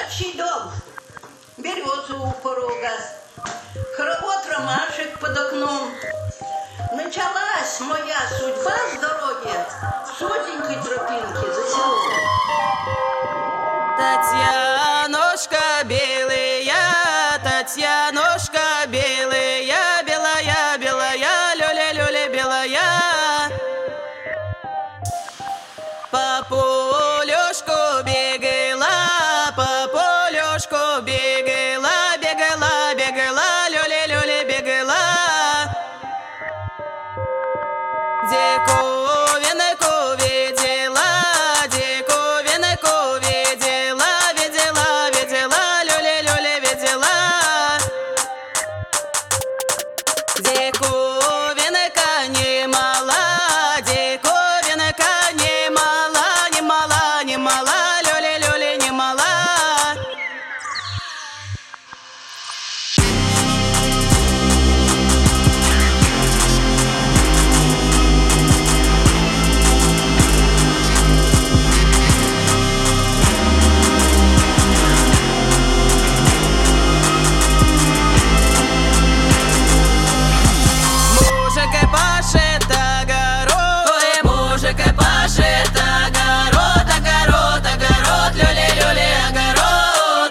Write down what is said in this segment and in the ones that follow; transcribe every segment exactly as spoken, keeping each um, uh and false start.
Казачий дом, березу у порога, хоровод ромашек под окном. Началась моя судьба с дороги с узенькой тропинки за селом. Татьянушка белая, Татьянушка белая, белая, белая, люля, люля, белая. По полюшку бегала, по полюшку бегала, бегала, бегала, люля, люля, бегала. Диковинку видела, диковинку видела, видела, видела, люля, люля, видела. Диковинка немала, диковинка немала, немала, немала, люля, люля, немала. Пашет огород, ой, мужик пашет огород, огород, огород, люли, люли, огород.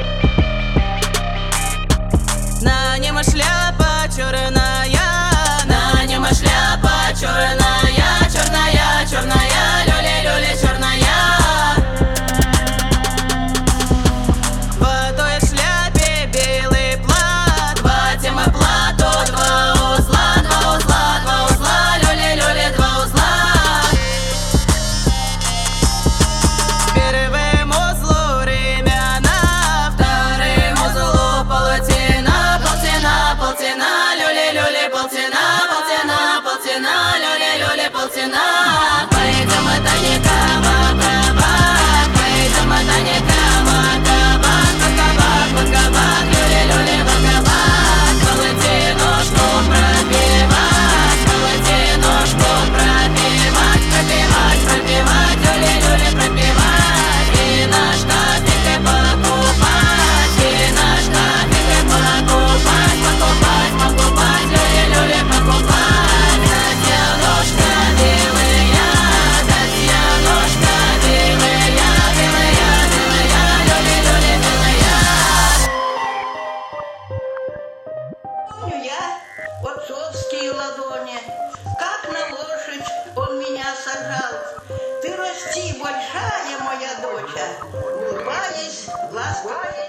На нем шляпа черная, на нем шляпа черная, черная, черная, люли, люли, черная. В той шляпе белый плат, в этом плату два узла, два узла, два узла, люли, люли, два узла. Первым узлу ремена, вторым узлу полотена, полтена, полтена, люли, люли, полтена, полтена, полтена, люли, люли, полтена. Пойдем это не кабак, кабак, пойдем это не кабак, кабак, под кабак, под кабак, люли, люли, под кабак. Полотенушку пропивать, полотенушку пропивать, пропивать, пропивать, люли, люли, пропивать. И на шкафике покупать, и на шкафике покупать, покупать, покупать, люли, люли, покупать. Татьянушка белая, Татьянушка белая, белая, белая, люли, люли, белая. Помню я отцовские ладони, как на лошадь он меня сажал. Ты расти, большая моя доча, улыбаясь, ласковая.